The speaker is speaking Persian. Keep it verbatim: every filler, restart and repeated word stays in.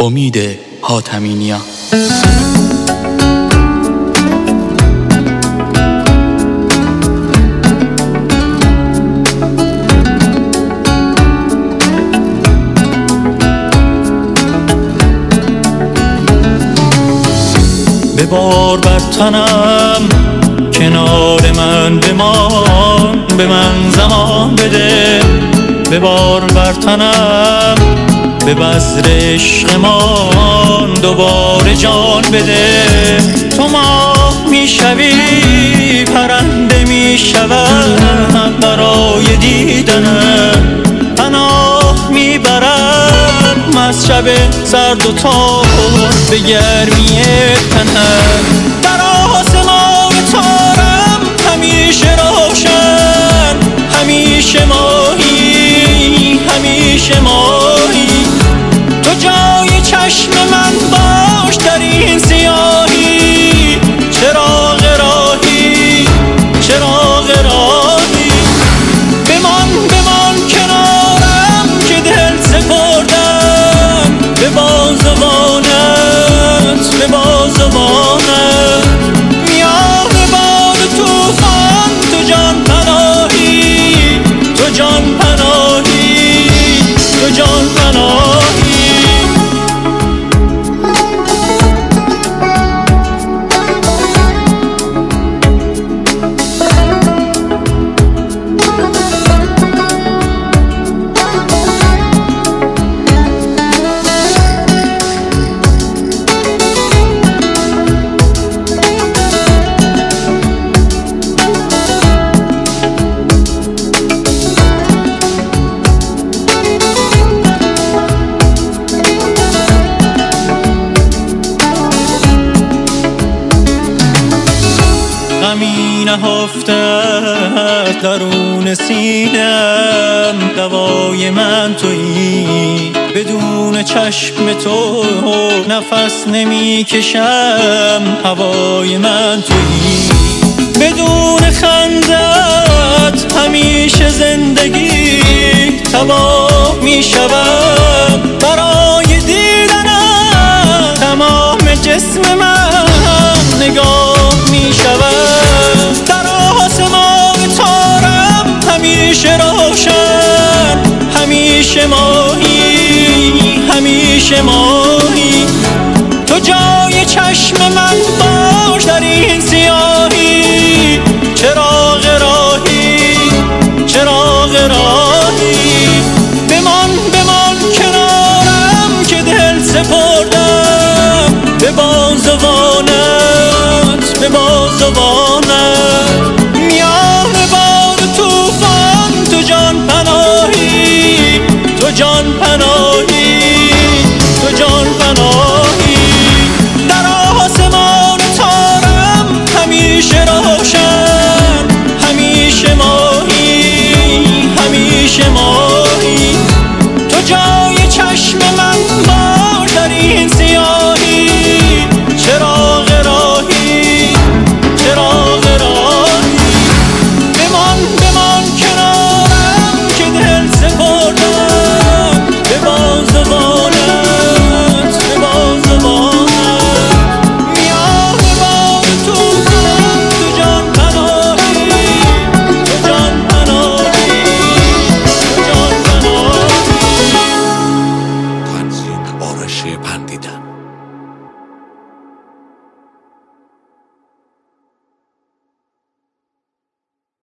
امید حاتمی‌نیا. ببار بر تنم کنار من بمان، به من زمان بده. ببار بر تنم به بذر عشقمان دوباره جان بده. تو ماه میشوی پرنده میشوم برای دیدنم، پناه میبرم از شب سرد و تار به گرمی تنم. در آسمان تارم همیشه روشن، همیشه ماهی، همیشه ماهی. تو جای چشم من باش در این سیاهی، چراغ راهی، چراغ راهی. بمان بمان کنارم که دل سپردم به بازوانت، به بازوانت. میان باد توفان تو جان پناهی، تو جان پناهی، تو جان پناهی. غمی نهفتت درون سینم، دوای من تویی. بدون چشم تو نفس نمی کشم، هوای من تویی. بدون خندت همیشه زندگی تباه می شود. برای دیدنت تمام جسم من نگاه می شود. در آسمان تارم همیشه روشن، همیشه ماهی، همیشه ماهی. تو جای چشم من باش در این سیاهی، چراغ راهی، چراغ راهی. بمان بمان کنارم که دل سپردم به بازوانت، به بازوانت. میان باد توفان تو جان پناهی، تو جان پناهی، تو جان پناهی. در آسمان تارم همیشه روشن، همیشه ماهی، همیشه ماهی. تو جای چشم من باش در این سیاهی، چراغ راهی، چراغ راهی. بمان بمان کنارم که دل سپردم به بازوانت، به بازوانت. میان باد توفان تو جان پناهی، تو جان پناهی، تو جان پناهی. تنظیم آرش پندیدن.